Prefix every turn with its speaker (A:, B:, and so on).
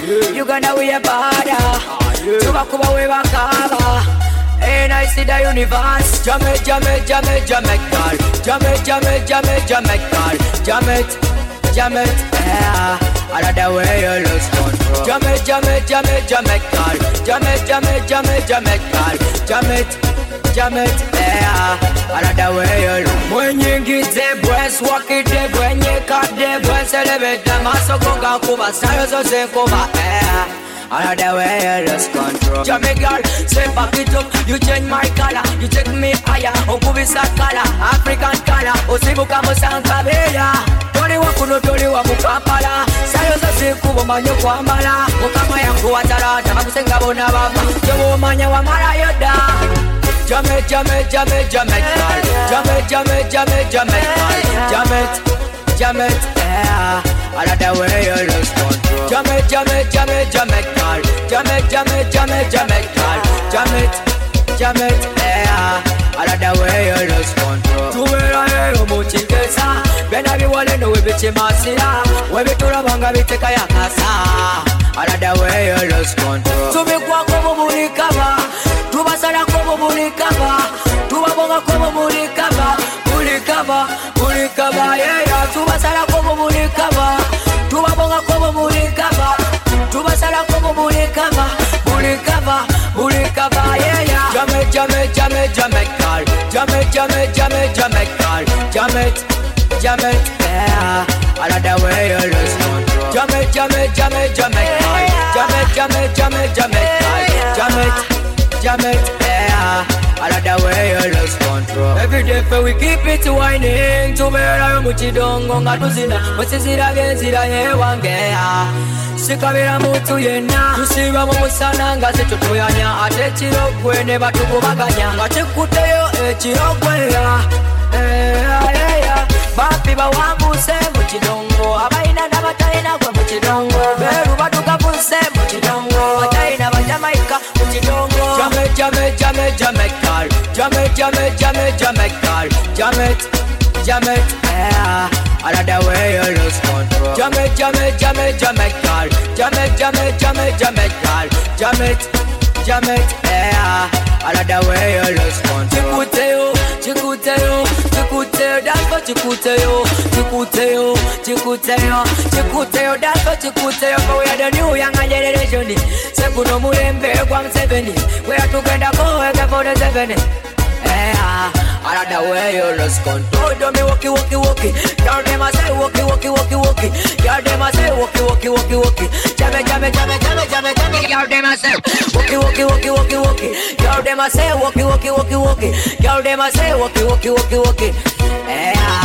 A: Uganda we a border. Tubakuba we bakaba. And I see the universe. Jamaica, Jamaica, yeah. Another way you lose control. Jamaica, yeah. Another way you lose. When you get the breast, walk it there. When you cut the breast, elevate the muscle, go Kuba, Sayo, so Kuba, yeah. Another way you lose control. Jamaica, say back it up. You change my color, you take me higher. Okubisa color, African color. Osibuka Musankabela. Tori wakuno tori wa Mukapala. Sayo zose kubo manyo kwambala. Mukama yangu watara, tamakusenga bona baba. Jowo manya wa mara yoda. Jamaica, yeah. Another way you lose control. Jamaica, yeah. Another way you lose control. Tuwera yo muchingeza. Bena biwale no webiche masira. Webitura banga biteka yakasa. Another way you lose control. Tumikwa kobo mulikaba. Tubasara kobo mulikaba. Tubabonga kobo mulikaba. Mulikaba, yeah. Tubasara kobo mulikaba. Tubabonga kobo mulikaba. Tubasara kobo mulikaba, yeah. Jamaica, yeah. Another way you lose control. Jamaica, yeah. Another way you lose control. Every day for we keep it whining. To where I'm muchidongo ngatuzina. Musizira genzira yewangea. Sikabira mutu yena. Tusiba mumusana ngaze tutuyanya. Ate chirogwe ne batukubaganya. Ngate kuteyo chirogwe ya. Bapi bawambuse muchidongo. Abaina na bataina kwa muchidongo. Beru batukabuse muchidongo. Bataina bajamaika muchidongo. Jamaica, yeah. Another way you lose control. Jamaica, yeah. Another way you lose control. Chikuteo, that's what Chikuteo, that's what Chikuteo. For we are the new younger generation. Sekuno mulembe kwa mseveni. We are together go for the 70. Yeah, another way you lose control. Do me walkie. Y'all them a say walkie. Y'all them a say walkie. Jame. Y'all them a say walkie. Y'all them a say walkie. Y'all them a say walkie. Yeah.